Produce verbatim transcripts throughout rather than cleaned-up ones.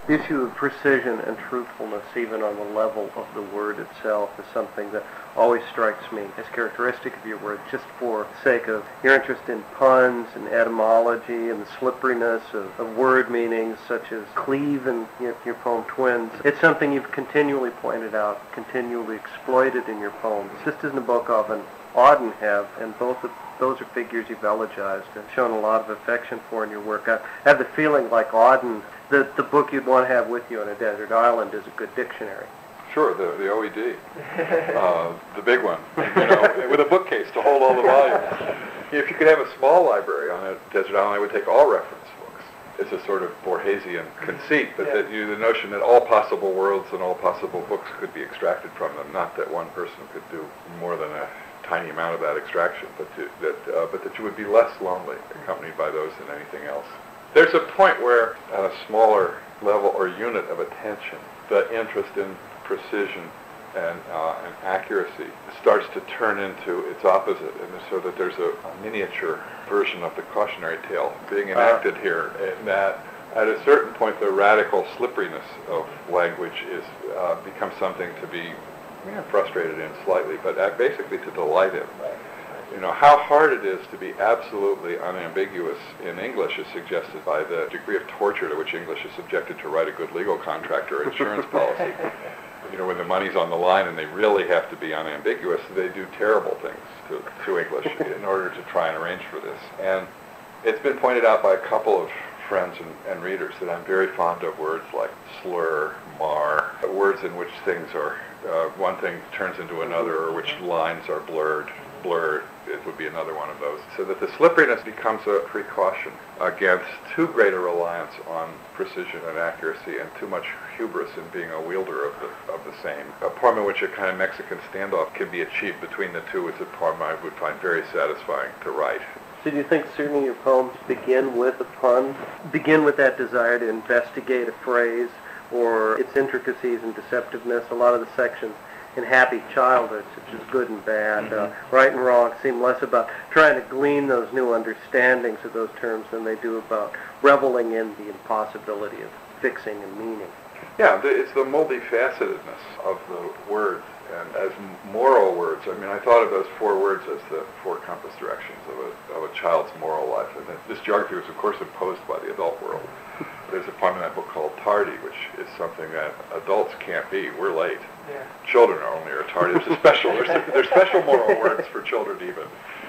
The issue of precision and truthfulness, even on the level of the word itself, is something that always strikes me as characteristic of your work, just for the sake of your interest in puns and etymology and the slipperiness of, of word meanings, such as cleave in your, your poem Twins. It's something you've continually pointed out, continually exploited in your poems. Just as Nabokov and Auden have, and both of those are figures you've elegized and shown a lot of affection for in your work. I have the feeling, like Auden, that the book you'd want to have with you on a desert island is a good dictionary. Sure, the, the O E D, uh, the big one, you know, with a bookcase to hold all the volumes. If you could have a small library on a desert island, I would take all reference books. It's a sort of Borgesian conceit, but yeah. that you, the notion that all possible worlds and all possible books could be extracted from them, not that one person could do more than a tiny amount of that extraction, but to, that uh, but that you would be less lonely accompanied by those than anything else. There's a point where, at a smaller level or unit of attention, the interest in precision and, uh, and accuracy starts to turn into its opposite, and so that there's a, a miniature version of the cautionary tale being enacted uh, here, and that at a certain point the radical slipperiness of language is uh, becomes something to be yeah, frustrated in slightly, but uh, basically to delight in. You know, how hard it is to be absolutely unambiguous in English is suggested by the degree of torture to which English is subjected to write a good legal contract or insurance policy. You know, when the money's on the line and they really have to be unambiguous, they do terrible things to, to English in order to try and arrange for this. And it's been pointed out by a couple of friends and, and readers that I'm very fond of words like slur, mar, words in which things are, uh, one thing turns into another, or which lines are blurred. Blurred, it would be another one of those. So that the slipperiness becomes a precaution against too great a reliance on precision and accuracy and too much hubris in being a wielder of the of the same. A poem in which a kind of Mexican standoff can be achieved between the two is a poem I would find very satisfying to write. So do you think certainly your poems begin with a pun, begin with that desire to investigate a phrase or its intricacies and deceptiveness? A lot of the sections in Happy Childhood, such as Good and Bad, mm-hmm. uh, Right and Wrong, seem less about trying to glean those new understandings of those terms than they do about reveling in the impossibility of fixing and meaning. Yeah, it's the multifacetedness of the words, and as moral words. I mean, I thought of those four words as the four compass directions of a, of a child's moral life, and this geography was, of course, imposed by the adult world. There's a poem in that book called Tardy, which is something that adults can't be. We're late. Yeah. Children are only are tardy. There's a special, there's, there's special moral words for children even.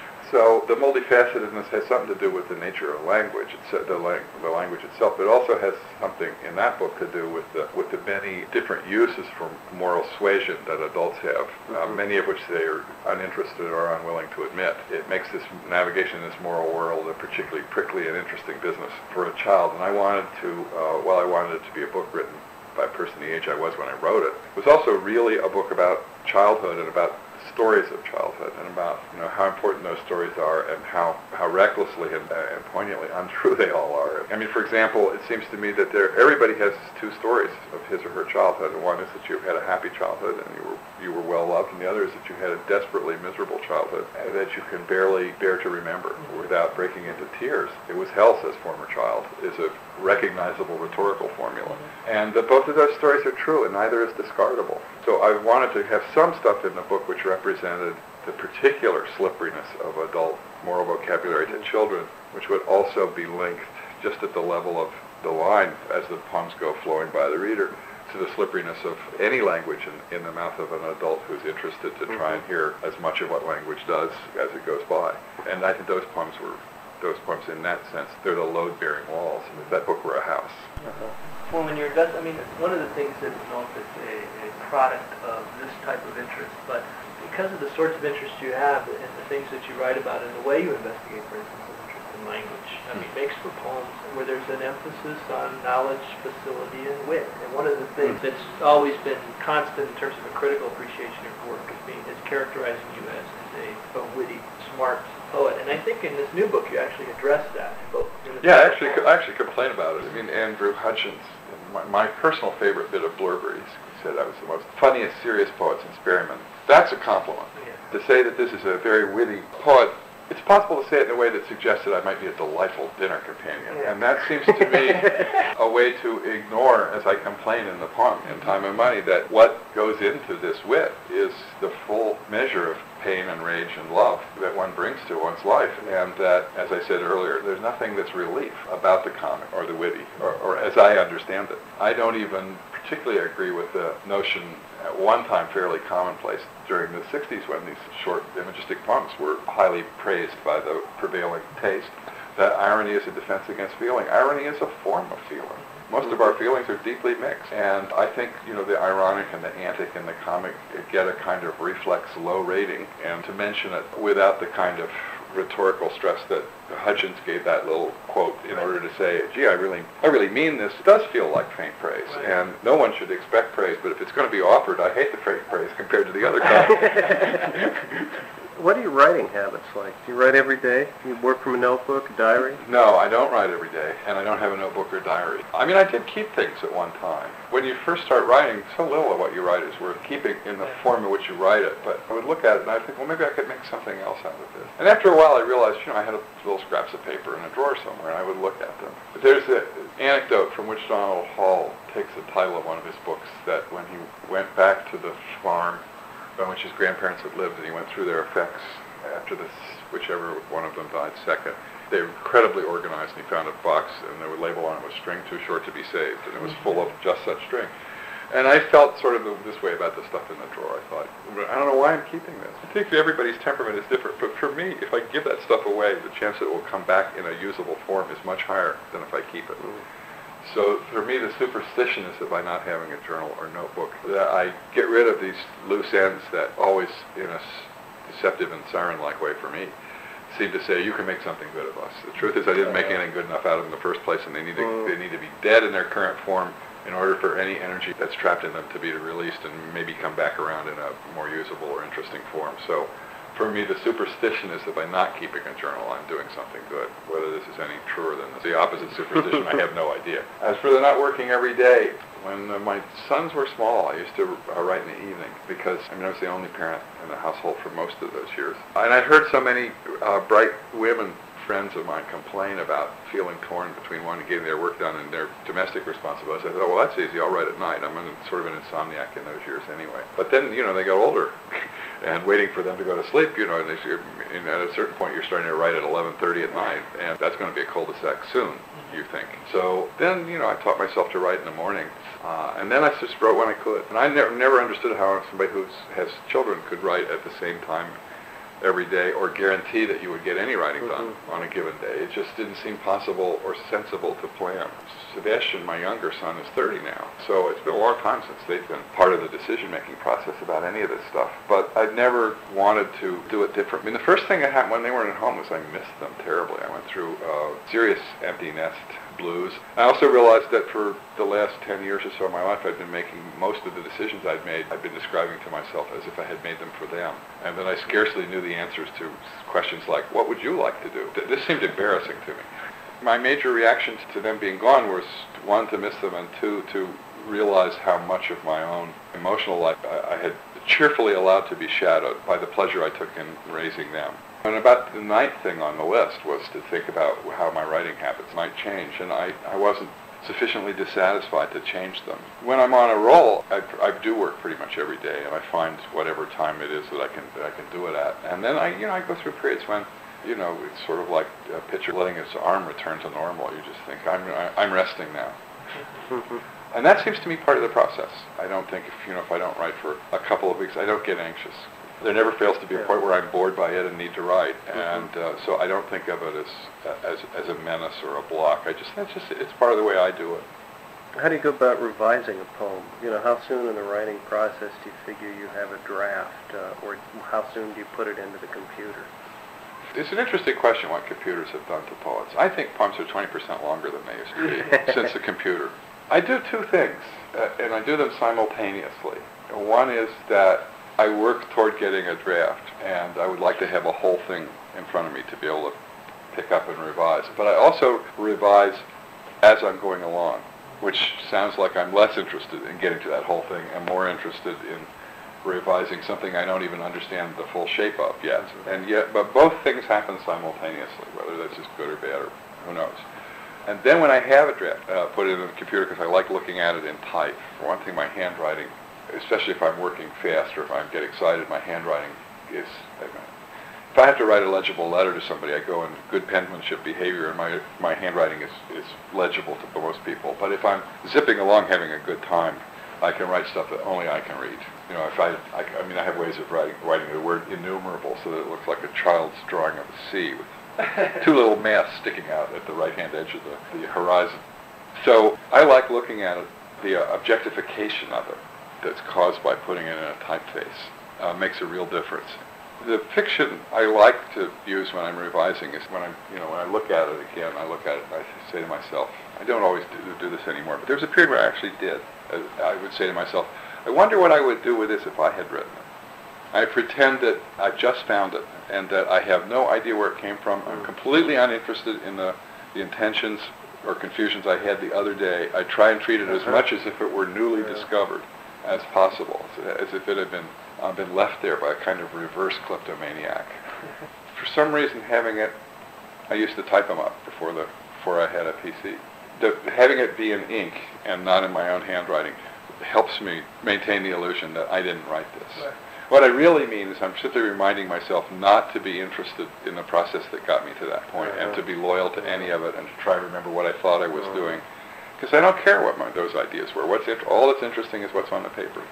So the multifacetedness has something to do with the nature of language, it's, the, lang- the language itself, but it also has something in that book to do with the with the many different uses for moral suasion that adults have, mm-hmm. uh, many of which they are uninterested or unwilling to admit. It makes this navigation in this moral world a particularly prickly and interesting business for a child. And I wanted to, uh, well, I wanted it to be a book written by a person the age I was when I wrote it. It was also really a book about childhood and about stories of childhood and about, you know, how important those stories are and how, how recklessly and, uh, and poignantly untrue they all are. I mean, for example, it seems to me that there everybody has two stories of his or her childhood. And one is that you had a happy childhood and you were you were well loved, and the other is that you had a desperately miserable childhood and that you can barely bear to remember without breaking into tears. It was hell, says former child, is a recognizable rhetorical formula. And that both of those stories are true, and neither is discardable. So I wanted to have some stuff in the book which represented the particular slipperiness of adult moral vocabulary to children, which would also be linked just at the level of the line as the poems go flowing by the reader to the slipperiness of any language in, in the mouth of an adult who's interested to try and hear as much of what language does as it goes by. And I think those poems were, those poems in that sense, they're the load-bearing walls, and if that book were a house. Uh-huh. Well, when you're, I mean, one of the things that is not a, a product of this type of interest, but because of the sorts of interests you have and the things that you write about and the way you investigate, for instance, an interest in language, I mean, makes for poems where there's an emphasis on knowledge, facility, and wit. And one of the things that's always been constant in terms of a critical appreciation of your work is being is characterizing you as, as a, a witty, smart poet. And I think in this new book you actually address that. Both yeah, I actually, I actually complain about it. I mean, Andrew Hutchins, my, my personal favorite bit of Blurber, he said I was the most funniest serious poets in Sperryman. That's a compliment. Yeah. To say that this is a very witty poet It's possible to say it in a way that suggests that I might be a delightful dinner companion. Yeah. And that seems to me a way to ignore, as I complain in the poem, In Time and Money, that what goes into this wit is the full measure of pain and rage and love that one brings to one's life. And that, as I said earlier, there's nothing that's relief about the comic or the witty, or, or as I understand it. I don't even particularly agree with the notion, at one time fairly commonplace during the sixties when these short imagistic poems were highly praised by the prevailing taste, that irony is a defense against feeling. Irony is a form of feeling. Most of our feelings are deeply mixed, and I think, you know, the ironic and the antic and the comic get a kind of reflex low rating, and to mention it without the kind of rhetorical stress that Hutchins gave that little quote in order to say, gee, I really I really mean this, does feel like faint praise. Right. And no one should expect praise, but if it's going to be offered, I hate the faint praise compared to the other kind. What are your writing habits like? Do you write every day? Do you work from a notebook, a diary? No, I don't write every day, and I don't have a notebook or diary. I mean, I did keep things at one time. When you first start writing, so little of what you write is worth keeping in the form in which you write it. But I would look at it and I think, well, maybe I could make something else out of this. And after a while, I realized, you know, I had a, little scraps of paper in a drawer somewhere, and I would look at them. But there's an anecdote from which Donald Hall takes the title of one of his books, that when he went back to the farm on which his grandparents had lived, and he went through their effects after this, whichever one of them died second. They were incredibly organized, and he found a box, and there was a label on it was string too short to be saved, and it was full of just such string. And I felt sort of this way about the stuff in the drawer. I thought, I don't know why I'm keeping this. I think everybody's temperament is different, but for me, if I give that stuff away, the chance that it will come back in a usable form is much higher than if I keep it. So for me, the superstition is that by not having a journal or notebook, that I get rid of these loose ends that always, in a deceptive and siren-like way for me, seem to say, you can make something good of us. The truth is I didn't make anything good enough out of them in the first place, and they need to, they need to be dead in their current form in order for any energy that's trapped in them to be released and maybe come back around in a more usable or interesting form. So for me, the superstition is that by not keeping a journal, I'm doing something good. Whether this is any truer than the opposite superstition, I have no idea. As for the not working every day, when uh, my sons were small, I used to uh, write in the evening because, I mean, I was the only parent in the household for most of those years. And I'd heard so many uh, bright women friends of mine complain about feeling torn between wanting to get their work done and their domestic responsibilities. I thought, well, that's easy. I'll write at night. I'm in, sort of an insomniac in those years anyway. But then, you know, they got older. And waiting for them to go to sleep, you know, and, they, and at a certain point you're starting to write at eleven thirty at night, and that's going to be a cul-de-sac soon, you think. So then, you know, I taught myself to write in the morning, uh, and then I just wrote when I could. And I never, never understood how somebody who has children could write at the same time every day or guarantee that you would get any writing done mm-hmm. on a given day. It just didn't seem possible or sensible to plan. Sebastian, my younger son, is thirty now, so it's been a long time since they've been part of the decision-making process about any of this stuff. But I've never wanted to do it different. I mean, the first thing that happened when they weren't at home was I missed them terribly. I went through uh, serious empty nest blues. I also realized that for the last ten years or so of my life, I'd been making most of the decisions I'd made, I'd been describing to myself as if I had made them for them. And then I scarcely knew the answers to questions like, what would you like to do? This seemed embarrassing to me. My major reactions to them being gone was, one, to miss them, and two, to realize how much of my own emotional life I, I had cheerfully allowed to be shadowed by the pleasure I took in raising them. And about the ninth thing on the list was to think about how my writing habits might change, and I, I wasn't sufficiently dissatisfied to change them. When I'm on a roll, I, I do work pretty much every day, and I find whatever time it is that I can that I can do it at. And then I, you know, I go through periods when, you know, it's sort of like a pitcher letting his arm return to normal. You just think, I'm I'm resting now. And that seems to me part of the process. I don't think if, you know, if I don't write for a couple of weeks, I don't get anxious. There never fails to be a point where I'm bored by it and need to write, and uh, so I don't think of it as, as as a menace or a block. I just that's just it's part of the way I do it. How do you go about revising a poem? You know, how soon in the writing process do you figure you have a draft, uh, or how soon do you put it into the computer? It's an interesting question what computers have done to poets. I think poems are twenty percent longer than they used to be since the computer. I do two things, uh, and I do them simultaneously. One is that I work toward getting a draft, and I would like to have a whole thing in front of me to be able to pick up and revise. But I also revise as I'm going along, which sounds like I'm less interested in getting to that whole thing and more interested in revising something I don't even understand the full shape of yet. And yet, but both things happen simultaneously, whether that's just good or bad or who knows. And then when I have a draft, uh, put it in the computer because I like looking at it in type. For one thing, my handwriting, especially if I'm working fast or if I get excited, my handwriting is, if I have to write a legible letter to somebody, I go in good penmanship behavior, and my my handwriting is, is legible to most people. But if I'm zipping along having a good time, I can write stuff that only I can read. You know, if I, I, I mean, I have ways of writing, writing the word innumerable so that it looks like a child's drawing of the sea with two little masts sticking out at the right-hand edge of the, the horizon. So I like looking at it, the uh, objectification of it that's caused by putting it in a typeface uh, makes a real difference. The fiction I like to use when I'm revising is when I'm, you know, when I look at it again, I look at it and I say to myself, I don't always do, do this anymore, but there was a period where I actually did. I would say to myself, I wonder what I would do with this if I had written it. I pretend that I just found it and that I have no idea where it came from. I'm completely uninterested in the, the intentions or confusions I had the other day. I try and treat it as much as if it were newly discovered as possible, as if it had been uh, been left there by a kind of reverse kleptomaniac. For some reason, having it, I used to type them up before the before I had a P C. The, having it be in ink and not in my own handwriting helps me maintain the illusion that I didn't write this. Right. What I really mean is I'm simply reminding myself not to be interested in the process that got me to that point, uh-huh. and to be loyal to any of it and to try to remember what I thought I was uh-huh. doing. Because I don't care what my, those ideas were. What's int- all that's interesting is what's on the paper.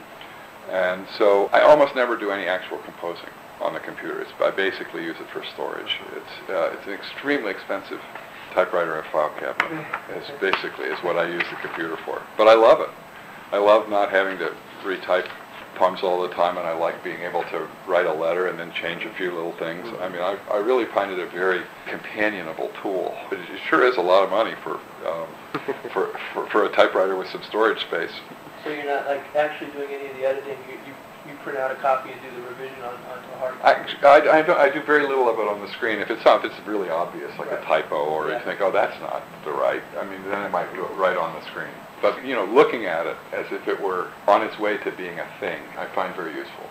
And so I almost never do any actual composing on the computer. It's, I basically use it for storage. It's, uh, it's an extremely expensive typewriter and file cabinet. It's basically is what I use the computer for. But I love it. I love not having to retype poems all the time, and I like being able to write a letter and then change a few little things. I mean, I, I really find it a very companionable tool. But it sure is a lot of money for, um, for, for for a typewriter with some storage space. So you're not like actually doing any of the editing. You you, you print out a copy and do the revision on onto hard copy. I, I, I, do, I do very little of it on the screen. If it's not, if it's really obvious, like right. a typo, or yeah. you think, oh, that's not the right. I mean, then I might do it right on the screen. But, you know, looking at it as if it were on its way to being a thing, I find very useful.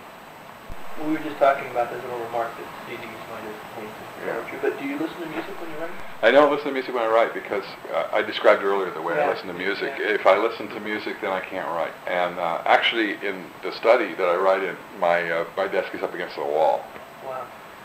We were just talking about this little remark that C Ds might have pointed yeah. to. But do you listen to music when you write? I don't listen to music when I write because uh, I described earlier the way yeah. I listen to music. Yeah. If I listen to music, then I can't write. And uh, actually, in the study that I write in, my uh, my desk is up against the wall. Wow.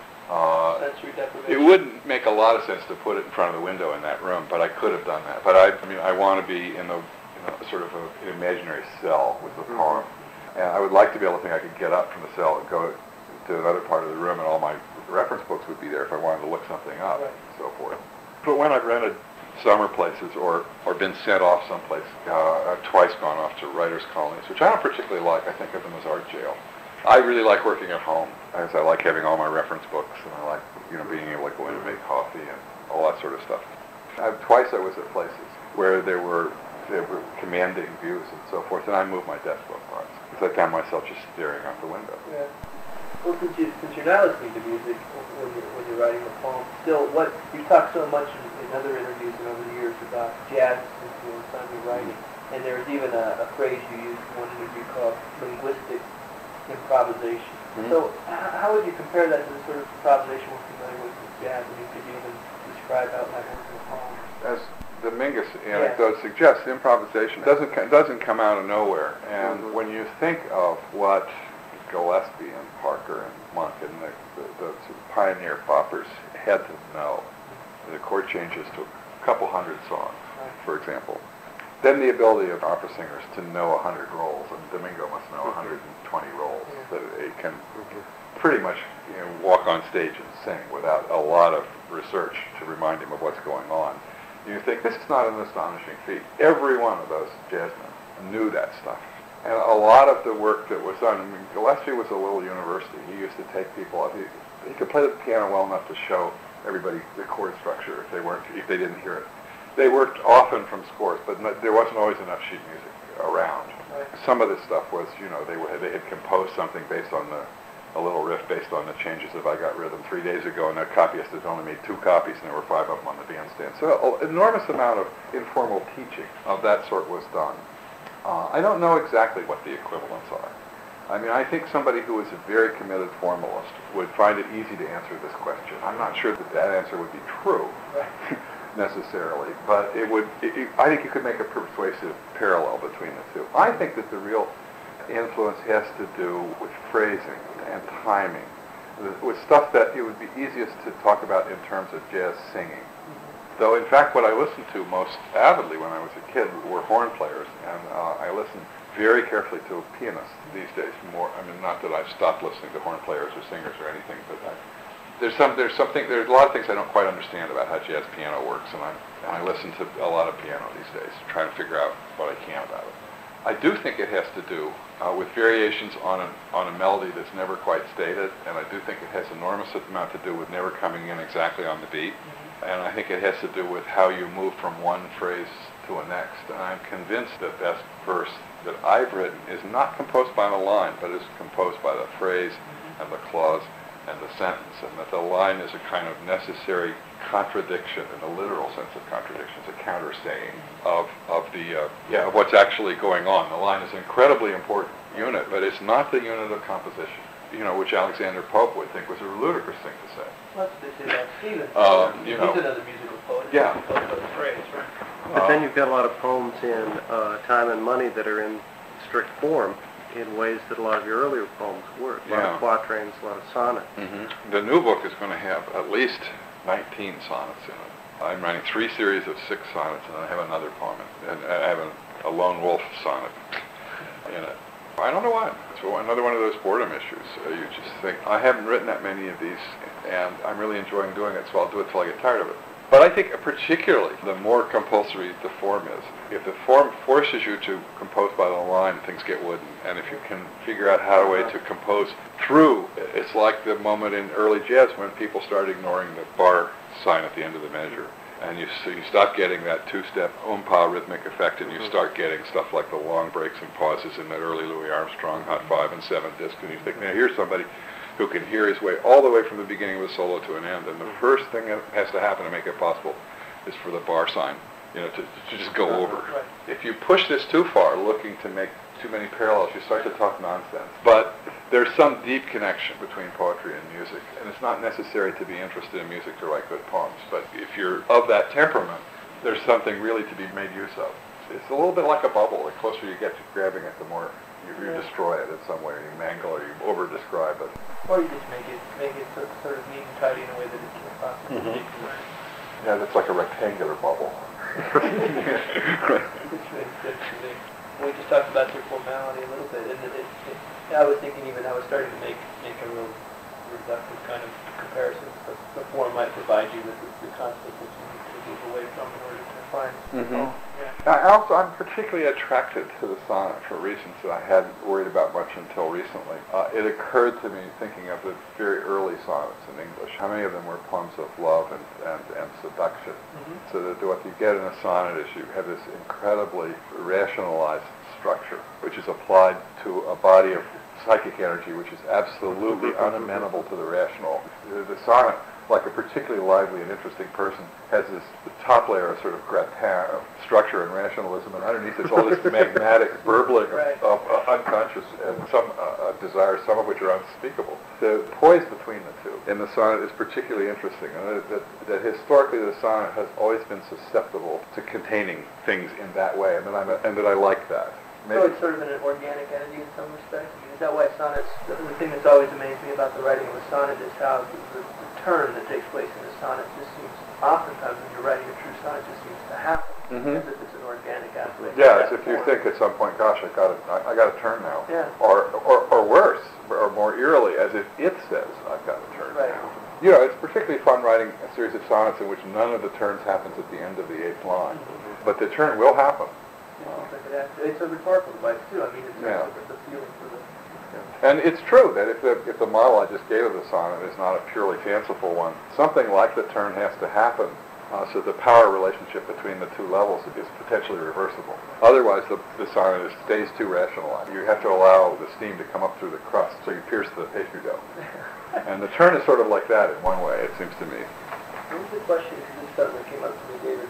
Uh, Sensory deprivation. It wouldn't make a lot of sense to put it in front of the window in that room, but I could have done that. But I, I mean, I want to be in the sort of a, an imaginary cell with the poem. And I would like to be able to think I could get up from the cell and go to another part of the room, and all my reference books would be there if I wanted to look something up, right. and so forth. But when I've rented summer places or, or been sent off someplace, uh, I've twice gone off to writers' colonies, which I don't particularly like. I think of them as art jail. I really like working at home, as I like having all my reference books, and I like, you know, being able to go in and make coffee and all that sort of stuff. I've, twice I was at places where there were They were commanding views and so forth, and I moved my desk book parts because I found myself just staring out the window. Yeah. Well, since, you, since you're not listening to music when you're, when you're writing a poem, still, what you talk so much in, in other interviews and over the years about jazz influence on your writing, and there's even a, a phrase you used in one interview called linguistic improvisation. Mm-hmm. So, h- how would you compare that to the sort of improvisation we're familiar with with jazz? I mean, could you even describe how it might work in a poem? As the Mingus anecdote yeah. suggests, improvisation doesn't doesn't come out of nowhere. And mm-hmm. when you think of what Gillespie and Parker and Monk and the, the, the sort of pioneer poppers had to know, the chord changes to a couple hundred songs, right. for example. Then the ability of opera singers to know a hundred roles, and Domingo must know one hundred twenty roles, yeah. that they can mm-hmm. pretty much, you know, walk on stage and sing without a lot of research to remind him of what's going on. You think, this is not an astonishing feat. Every one of those jazzmen knew that stuff. And a lot of the work that was done, I mean, Gillespie was a little university. He used to take people, he, he could play the piano well enough to show everybody the chord structure if they weren't, if they didn't hear it. They worked often from scores, but no, there wasn't always enough sheet music around. Right. Some of this stuff was, you know, they, were, they had composed something based on the a little riff based on the changes of I Got Rhythm three days ago, and that copyist has only made two copies, and there were five of them on the bandstand. So an enormous amount of informal teaching of that sort was done. Uh, I don't know exactly what the equivalents are. I mean, I think somebody who is a very committed formalist would find it easy to answer this question. I'm not sure that that answer would be true necessarily, but it would. It, it, I think you could make a persuasive parallel between the two. I think that the real influence has to do with phrasing and timing, with stuff that it would be easiest to talk about in terms of jazz singing. Though, in fact, what I listened to most avidly when I was a kid were horn players, and uh, I listened very carefully to pianists these days. More, I mean, not that I've stopped listening to horn players or singers or anything, but I, there's some, there's something, there's a lot of things I don't quite understand about how jazz piano works, and I, and I listen to a lot of piano these days, trying to figure out what I can about it. I do think it has to do uh, with variations on a, on a melody that's never quite stated, and I do think it has enormous amount to do with never coming in exactly on the beat. And I think it has to do with how you move from one phrase to a next. And I'm convinced that that verse that I've written is not composed by the line, but is composed by the phrase and the clause and the sentence, and that the line is a kind of necessary contradiction in the literal sense of contradiction. It's a counter-saying of, of, the, uh, yeah, of what's actually going on. The line is an incredibly important unit, but it's not the unit of composition, you know, which Alexander Pope would think was a ludicrous thing to say. Well, that's what they say about Stevens. Um, you He's know, another musical poet. Yeah. He's composed by the phrase, right? But then you've got a lot of poems in uh, Time and Money that are in strict form in ways that a lot of your earlier poems were. A lot Yeah. of quatrains, a lot of sonnets. Mm-hmm. The new book is going to have at least nineteen sonnets in it. I'm writing three series of six sonnets, and I have another poem, and I have a, a lone wolf sonnet in it. I don't know why. It's another one of those boredom issues. Uh, you just think, I haven't written that many of these, and I'm really enjoying doing it, so I'll do it till I get tired of it. But I think particularly the more compulsory the form is. If the form forces you to compose by the line, things get wooden. And if you can figure out how to way to compose through, it's like the moment in early jazz when people started ignoring the bar sign at the end of the measure. And you, so you stop getting that two-step oom-pa rhythmic effect, and you start getting stuff like the long breaks and pauses in that early Louis Armstrong Hot Five and Seven disc, and you think, now here's somebody who can hear his way all the way from the beginning of a solo to an end. And the first thing that has to happen to make it possible is for the bar sign, you know, to, to just go over. Right. If you push this too far, looking to make too many parallels, you start to talk nonsense. But there's some deep connection between poetry and music, and it's not necessary to be interested in music to write good poems. But if you're of that temperament, there's something really to be made use of. It's a little bit like a bubble. The closer you get to grabbing it, the more you, you Yeah. destroy it in some way, or you mangle or you over-describe it. Or you just make it make it sort of, sort of neat and tidy in a way that it can't possibly Mhm. be. Right? Yeah, that's like a rectangular bubble. Which makes sense to me. We just talked about your formality a little bit, and it, it, it, I was thinking even I was starting to make make a real reductive kind of comparison, but the form might provide you with the, the concept that you need to move away from in order to find. Mhm. Oh, yeah. I also, I'm particularly attracted to the sonnet for reasons that I hadn't worried about much until recently. Uh, it occurred to me, thinking of the very early sonnets in English, how many of them were poems of love and, and, and seduction. Mm-hmm. So that what you get in a sonnet is you have this incredibly rationalized structure, which is applied to a body of psychic energy which is absolutely unamenable to the rational. The, the sonnet, like a particularly lively and interesting person, has this the top layer of sort of gratin of structure and rationalism, and underneath it's all this magmatic burbling Right. of, of uh, unconscious and some uh, uh, desires, some of which are unspeakable. The poise between the two in the sonnet is particularly interesting, and that, that, that historically the sonnet has always been susceptible to containing things in that way, and that, I'm a, and that I like that. Maybe. So it's sort of an organic entity in some respects. I mean, is that why sonnets? The, the thing that's always amazed me about the writing of a sonnet is how the, the, the turn that takes place in a sonnet just seems, oftentimes when you're writing a true sonnet, just seems to happen, Mhm. as if it's an organic aspect. Yeah, of as that if you form. think at some point, gosh, I got to, I, I got to turn now. Yeah. Or, or, or worse, or more eerily, as if it says, I've got to turn Right. now. You know, it's particularly fun writing a series of sonnets in which none of the turns happens at the end of the eighth line, Mhm. but the turn will happen. It seems like it has to. It's a rhetorical device too. I mean, it's Yeah. sort of the feeling for the. And it's true that if the, if the model I just gave of the sonnet is not a purely fanciful one, something like the turn has to happen, uh, so the power relationship between the two levels is potentially reversible. Otherwise, the, the sonnet is, stays too rationalized. You have to allow the steam to come up through the crust, so you pierce the pastry dough. And the turn is sort of like that in one way, it seems to me. What was the question, because this suddenly came up to me, David, that you were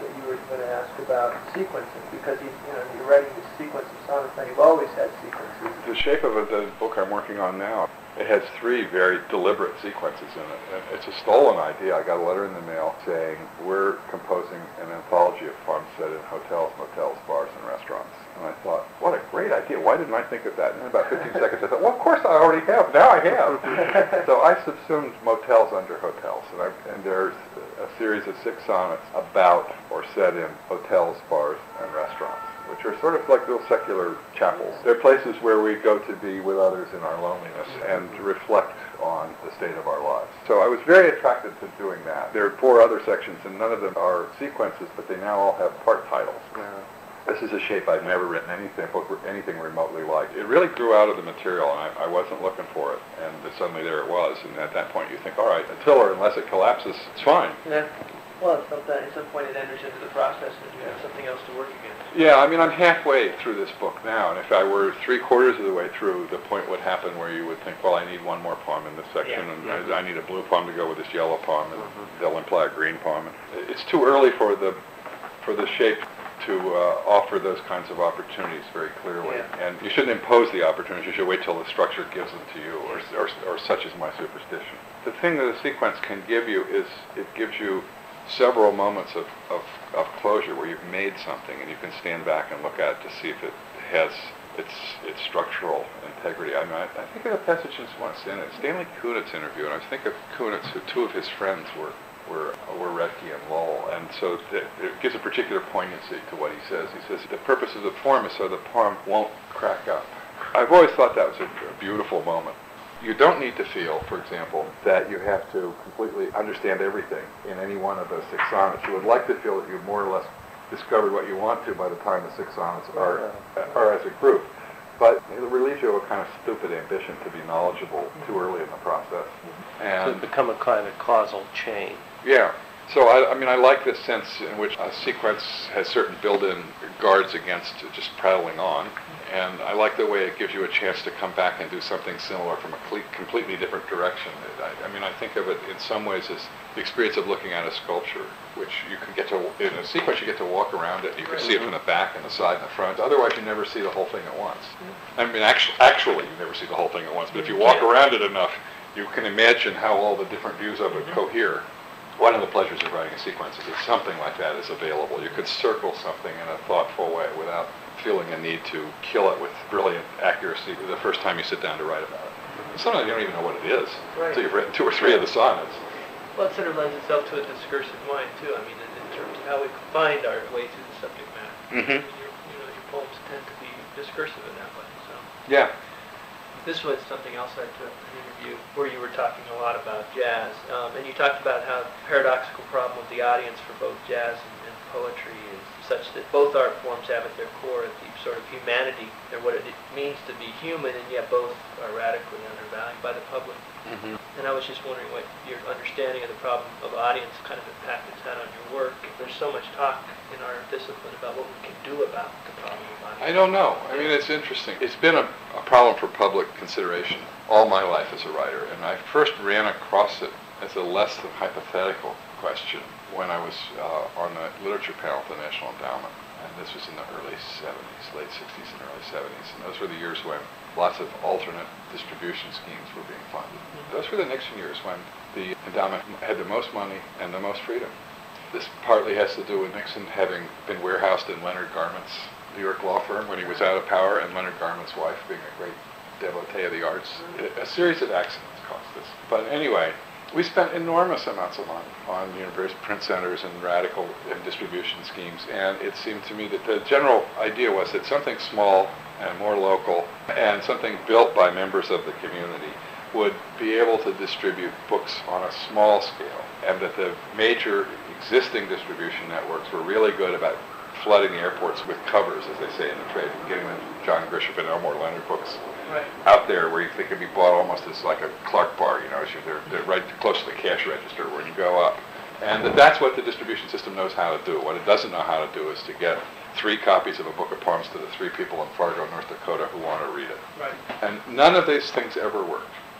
going to ask about sequencing, because you, you know, you're writing this sequence of sonnets, and you've always had sequences. The shape of it, the book I'm working on now, it has three very deliberate sequences in it. And it's a stolen idea. I got a letter in the mail saying, we're composing an anthology of poems set in hotels, motels, bars, and restaurants. And I thought, what a great idea. Why didn't I think of that? And in about fifteen seconds I thought, well, of course I already have. Now I have. So I subsumed motels under hotels. And, I, and there's a series of six sonnets about or set in hotels, bars, and restaurants, which are sort of like little secular chapels. They're places where we go to be with others in our loneliness and to reflect on the state of our lives. So I was very attracted to doing that. There are four other sections, and none of them are sequences, but they now all have part titles. Yeah. This is a shape I've never written anything, anything remotely like. It really grew out of the material, and I, I wasn't looking for it, and suddenly there it was. And at that point you think, all right, until or unless it collapses, it's fine. Yeah. Well, at some, time, at some point it enters into the process and you have something else to work against. Yeah, I mean, I'm halfway through this book now, and if I were three quarters of the way through, the point would happen where you would think, well, I need one more poem in this section, Yeah. and Mm-hmm. I, I need a blue poem to go with this yellow poem, and Mm-hmm. they'll imply a green poem. It's too early for the for the shape to uh, offer those kinds of opportunities very clearly. Yeah. And you shouldn't impose the opportunities. You should wait till the structure gives them to you, or, or, or such is my superstition. The thing that a sequence can give you is it gives you several moments of, of, of closure where you've made something and you can stand back and look at it to see if it has its its structural integrity. I mean, I, I think of a passage once in it, Stanley Kunitz's interview, and I think of Kunitz, who two of his friends were were were Retke and Lowell, and so it, it gives a particular poignancy to what he says. He says the purpose of the poem is so the poem won't crack up. I've always thought that was a, a beautiful moment. You don't need to feel, for example, that you have to completely understand everything in any one of those six sonnets. You would like to feel that you've more or less discovered what you want to by the time the six sonnets are, are as a group. But it relieves you of a kind of stupid ambition to be knowledgeable too early in the process. And to become a kind of causal chain. Yeah. So, I, I mean, I like this sense in which a sequence has certain built-in guards against just prattling on. And I like the way it gives you a chance to come back and do something similar from a cle- completely different direction. It, I, I mean, I think of it in some ways as the experience of looking at a sculpture, which you can get to, in a sequence you get to walk around it, you can see it from the back and the side and the front. Otherwise you never see the whole thing at once. I mean, actually, actually you never see the whole thing at once, but if you walk around it enough, you can imagine how all the different views of it cohere. One of the pleasures of writing a sequence is that something like that is available. You could circle something in a thoughtful way without feeling a need to kill it with brilliant accuracy the first time you sit down to write about it. Sometimes you don't even know what it is Right. until you've written two or three of the sonnets. Well, it sort of lends itself to a discursive mind, too. I mean, in, in terms of how we find our way through the subject matter. Mm-hmm. Your, you know, your poems tend to be discursive in that way. So Yeah. this was something else I took an interview where you were talking a lot about jazz, um, and you talked about how the paradoxical problem with the audience for both jazz and, and poetry is such that both art forms have at their core a deep sort of humanity and what it means to be human, and yet both are radically undervalued by the public. Mm-hmm. And I was just wondering what your understanding of the problem of audience kind of impact it's had on your work. There's so much talk in our discipline about what we can do about the problem of audience. I don't know. I mean, it's interesting. It's been a, a problem for public consideration all my life as a writer, and I first ran across it as a less than hypothetical question when I was uh, on the literature panel at the National Endowment. And this was in the early seventies, late sixties and early seventies. And those were the years when lots of alternate distribution schemes were being funded. Those were the Nixon years when the endowment had the most money and the most freedom. This partly has to do with Nixon having been warehoused in Leonard Garment's New York law firm when he was out of power, and Leonard Garment's wife being a great devotee of the arts. A series of accidents caused this. But anyway, we spent enormous amounts of money on you know, various print centers and radical and distribution schemes, and it seemed to me that the general idea was that something small and more local and something built by members of the community would be able to distribute books on a small scale, and that the major existing distribution networks were really good about flooding the airports with covers, as they say in the trade, and getting the John Grisham and Elmore Leonard books Right. out there where they can be bought almost as like a Clark bar, you know, as you, they're, they're right close to the cash register when you go up. And that that's what the distribution system knows how to do. What it doesn't know how to do is to get three copies of a book of poems to the three people in Fargo, North Dakota who want to read it. Right. And none of these things ever worked.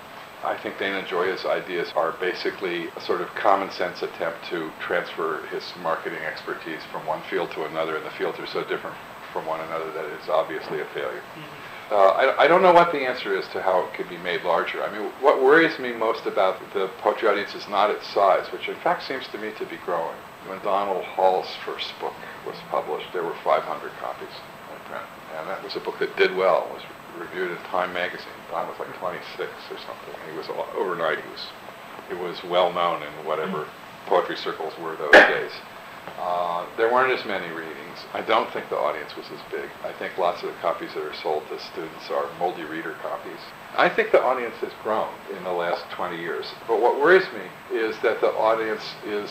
I think Dana Gioia's ideas are basically a sort of common sense attempt to transfer his marketing expertise from one field to another, and the fields are so different from one another that it's obviously a failure. Mm-hmm. Uh, I, I don't know what the answer is to how it could be made larger. I mean, what worries me most about the poetry audience is not its size, which in fact seems to me to be growing. When Donald Hall's first book was published, there were five hundred copies in print, and that was a book that did well. It was reviewed in Time magazine. Don was like twenty-six or something. He was overnight. He was, it was well known in whatever poetry circles were those days. Uh, there weren't as many readings. I don't think the audience was as big. I think lots of the copies that are sold to students are Moldy Reader copies. I think the audience has grown in the last twenty years. But what worries me is that the audience is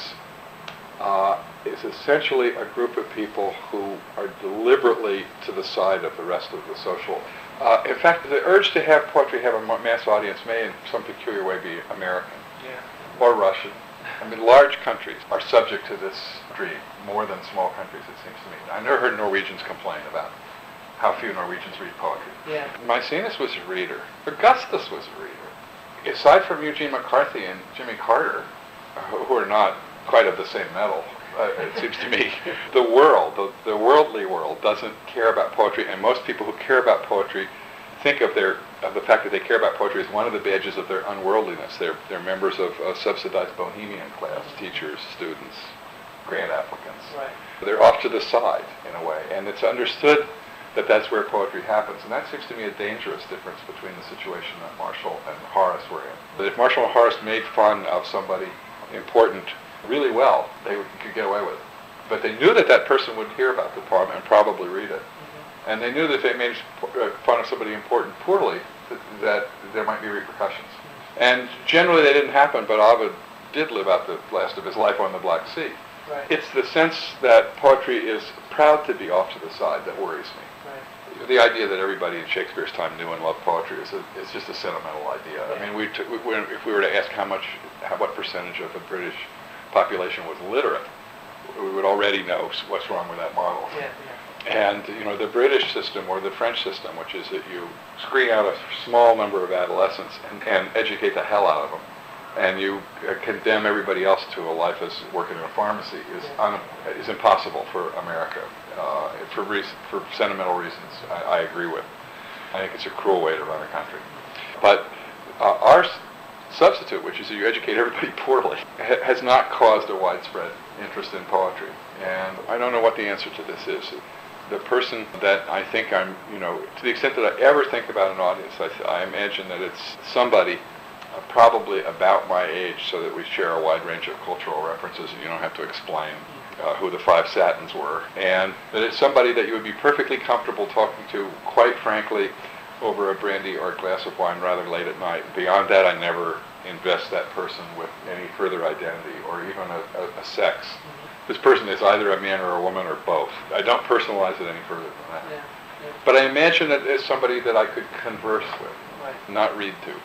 uh, is essentially a group of people who are deliberately to the side of the rest of the social. Uh, in fact, the urge to have poetry have a mass audience may in some peculiar way be American, yeah, or Russian. I mean, large countries are subject to this dream more than small countries, it seems to me. I've never heard Norwegians complain about how few Norwegians read poetry. Yeah. Maecenas was a reader. Augustus was a reader. Aside from Eugene McCarthy and Jimmy Carter, who are not quite of the same metal, uh, it seems to me, the world, the, the worldly world, doesn't care about poetry, and most people who care about poetry think of their of the fact that they care about poetry as one of the badges of their unworldliness. They're, they're members of a subsidized bohemian class, teachers, students, grant applicants. Right. They're off to the side, in a way, and it's understood that that's where poetry happens. And that seems to me a dangerous difference between the situation that Marshall and Horace were in. That if Marshall and Horace made fun of somebody important really well, they would, could get away with it. But they knew that that person would hear about the poem and probably read it. Mm-hmm. And they knew that if they made fun of somebody important poorly, that, that there might be repercussions. Mm-hmm. And generally they didn't happen, but Ovid did live out the last of his life on the Black Sea. Right. It's the sense that poetry is proud to be off to the side that worries me. Right. The idea that everybody in Shakespeare's time knew and loved poetry is, a, is just a sentimental idea. Yeah. I mean, we t- we, if we were to ask how much, how, what percentage of the British population was literate, we would already know what's wrong with that model. Yeah, yeah. And, you know, the British system or the French system, which is that you screen out a small number of adolescents and, and educate the hell out of them, and you uh, condemn everybody else to a life as working in a pharmacy, is un- is impossible for America, uh, for reason, for sentimental reasons. I, I agree with. I think it's a cruel way to run a country. But uh, our s- substitute, which is that you educate everybody poorly, ha- has not caused a widespread interest in poetry. And I don't know what the answer to this is. The person that I think I'm, you know, to the extent that I ever think about an audience, I, th- I imagine that it's somebody Uh, probably about my age, so that we share a wide range of cultural references and you don't have to explain uh, who the five Satins were. And that it's somebody that you would be perfectly comfortable talking to, quite frankly, over a brandy or a glass of wine rather late at night. Beyond that, I never invest that person with any further identity or even a, a, a sex. This person is either a man or a woman or both. I don't personalize it any further than that. Yeah, yeah. But I imagine it as somebody that I could converse with, right, not read to.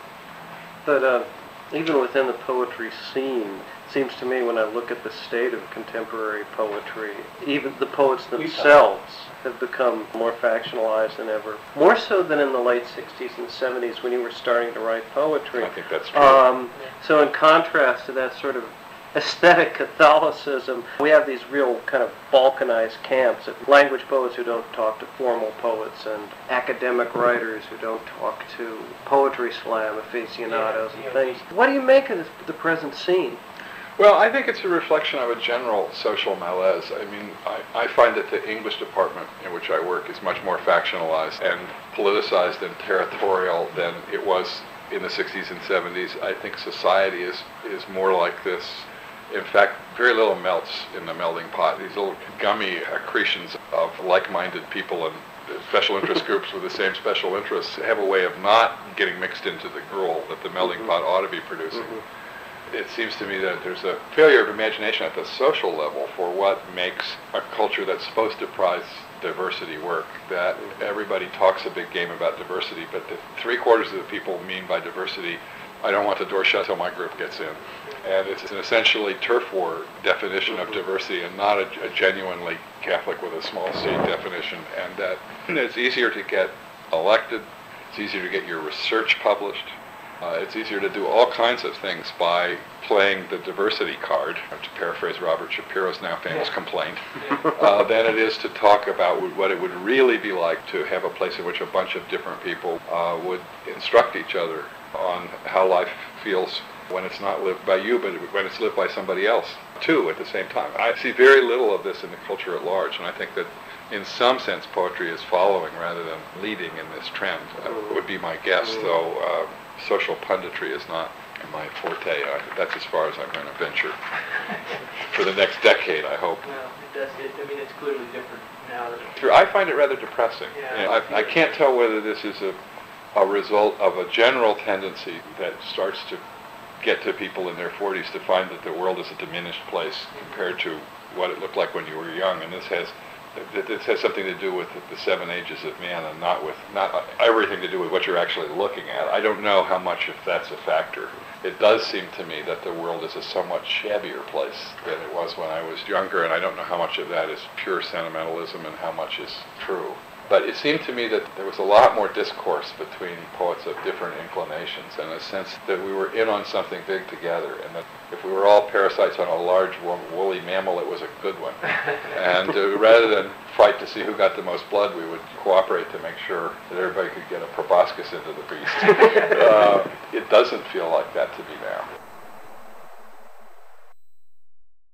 But uh, even within the poetry scene, it seems to me when I look at the state of contemporary poetry, even the poets themselves have become more factionalized than ever. More so than in the late sixties and seventies when you were starting to write poetry. I think that's true. Um, so in contrast to that sort of aesthetic Catholicism, we have these real kind of balkanized camps of language poets who don't talk to formal poets and academic writers who don't talk to poetry slam aficionados and things. What do you make of this, the present scene? Well, I think it's a reflection of a general social malaise. I mean, I, I find that the English department in which I work is much more factionalized and politicized and territorial than it was in the sixties and seventies. I think society is, is more like this. In fact, very little melts in the melting pot. These little gummy accretions of like-minded people and special interest groups with the same special interests have a way of not getting mixed into the gruel that the melting pot ought to be producing. Mm-hmm. It seems to me that there's a failure of imagination at the social level for what makes a culture that's supposed to prize diversity work. That everybody talks a big game about diversity, but the three quarters of the people mean by diversity, I don't want the door shut till my group gets in. And it's an essentially turf war definition of diversity and not a, a genuinely Catholic with a small c definition. And that it's easier to get elected, it's easier to get your research published, Uh, it's easier to do all kinds of things by playing the diversity card, to paraphrase Robert Shapiro's now famous Yeah. complaint, Yeah. uh, than it is to talk about what it would really be like to have a place in which a bunch of different people uh, would instruct each other on how life feels when it's not lived by you, but when it's lived by somebody else, too, at the same time. I see very little of this in the culture at large, and I think that in some sense poetry is following rather than leading in this trend, uh, would be my guess, though uh, social punditry is not my forte. I, that's as far as I'm going to venture for the next decade, I hope. Well, it does. It, I mean, it's clearly different now than it True, I find it rather depressing. Yeah. You know, I, I can't tell whether this is a, a result of a general tendency that starts to get to people in their forties to find that the world is a diminished place compared to what it looked like when you were young, and this has this has something to do with the seven ages of man, and not with not everything to do with what you're actually looking at. I don't know how much if that's a factor. It does seem to me that the world is a somewhat shabbier place than it was when I was younger, and I don't know how much of that is pure sentimentalism and how much is true. But it seemed to me that there was a lot more discourse between poets of different inclinations, and a sense that we were in on something big together, and that if we were all parasites on a large wo- woolly mammal, it was a good one. And uh, rather than fight to see who got the most blood, we would cooperate to make sure that everybody could get a proboscis into the beast. uh, it doesn't feel like that to me now.